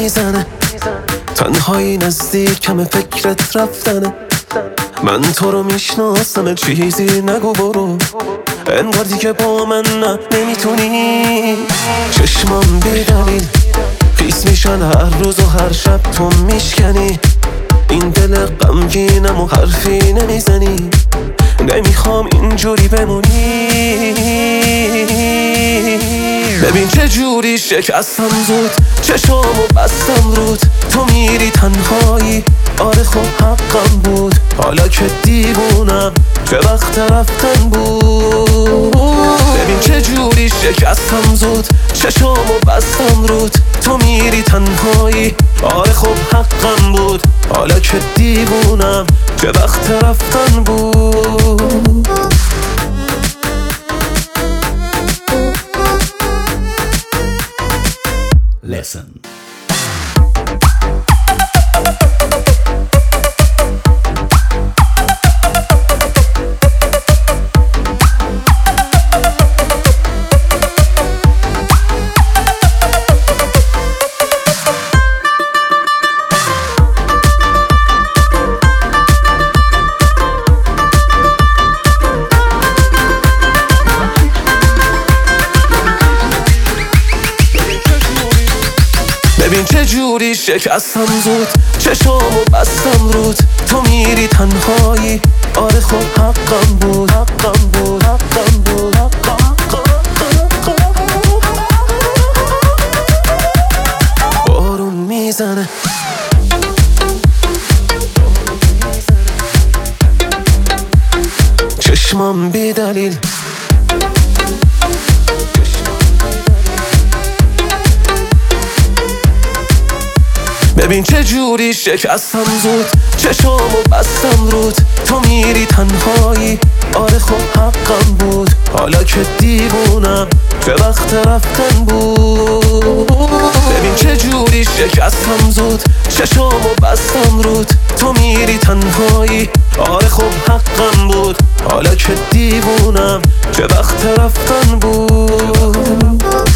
میزنه، تنهایی نزدیکم فکرت رفتنه. من تو رو میشناسم، چیزی نگو برو، انگار دیگه با من نمیتونی. چشمام بی دلیل خیس میشن هر روز و هر شب تو میشکنی. این دل غمگینم و حرفی نمیزنی، نمیخوام اینجوری بمونی. ببین چه جوری شکستم زود، چشامو بستم رود، تو میری تنهایی. آره خب حقم بود، حالا که دیوونم چه وقت رفتن بود. ببین چه جوری شکستم زود، چشامو بستم رود، تو میری تنهایی. آره خب حقم بود، حالا که دیوونم چه وقت رفتن بود. Listen. ببین چه جوری شکستم زود، چشامو بستم رود، تو میری تنهایی. آره خب حقم بود، حقم بود، حقم بود، بارون میزنه، چشمام بی دلیل ببین چه جوری شکستم زود، چشامو بستم رود، تو میری تنهایی. آره خب حقم بود، حالا که دیوونم چه وقت رفتن بود. ببین چه جوری شکستم زود، چشامو بستم رود، تو میری تنهایی. آره خب حقم بود، حالا که دیوونم چه وقت رفتن بود.